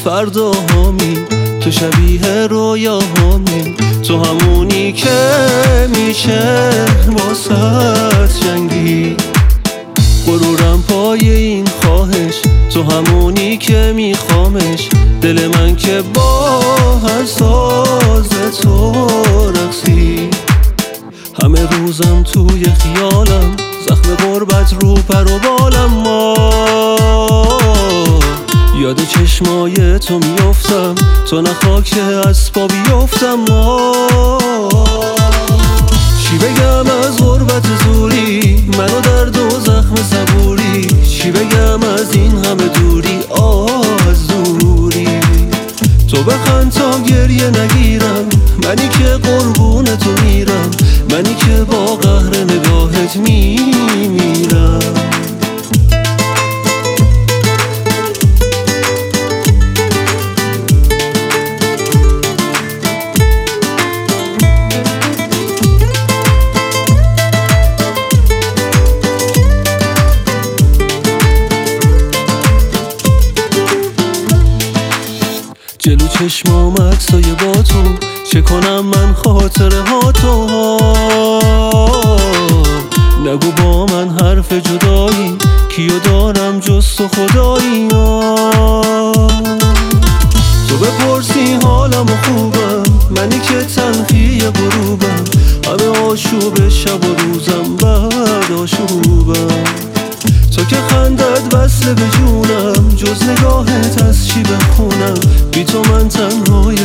فرداهامی، تو شبیه رویاهامی، تو همونی که میشه واسط جنگی. غرورم پای این خواهش، تو همونی که میخوامش. دل من که با هر ساز تو رقصی. همه روزم توی خیالم، زخم غربت رو پر و بالم. یاد چشمای تو میافتم، تو نخوا که از پا بیافتم. چی بگم از غربت زوری، منو درد و زخم صبوری. چی بگم از این همه دوری، از دوری. تو بخند تا گریه نگیرم، منی که قربون تو میرم، منی که با قهر نگاهت میمیرم. جلو چشمام عکسای با تو، چه کنم من خاطره ها تو. نگو با من حرف جدایی، کیو دارم جز تو خدایی. تو بپرسی حالم و خوبم، منی که تلخی غروبم. همه آشوب شب و روزم بعد آشوبم. تو که خندت وصله به جونم، جز نگاهت از چی بخونم. بی تو من تنهای